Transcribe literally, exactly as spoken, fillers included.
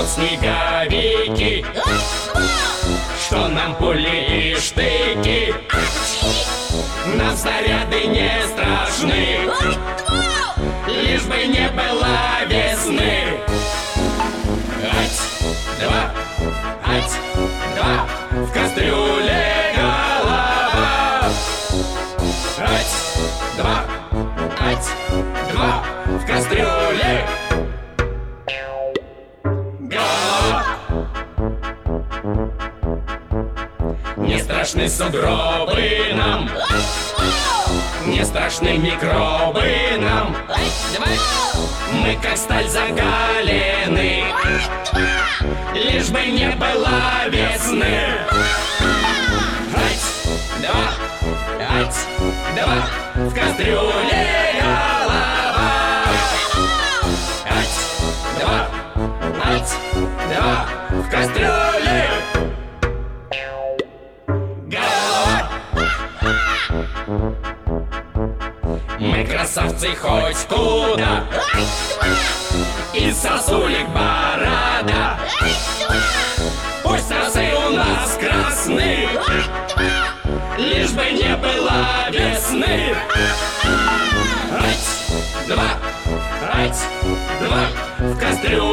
вот снеговики, что нам пули и штыки, нам снаряды не страшны, лишь бы не было весны. Ать, два, ать, два, в кастрюле голова. Ать, два, ать, два, в кастрюле голова. Не страшны сугробы нам, не страшны микробы нам. Мы как сталь загалены, лишь бы не было весны. Ать, два, ать, два, в кастрюле голова. Ать, два, ать, два, в кастрюле голова. Мы красавцы хоть куда, и сосулек борода. Пусть носы у нас красны, лишь бы не было весны. Ать, два, ать, два, в кастрюле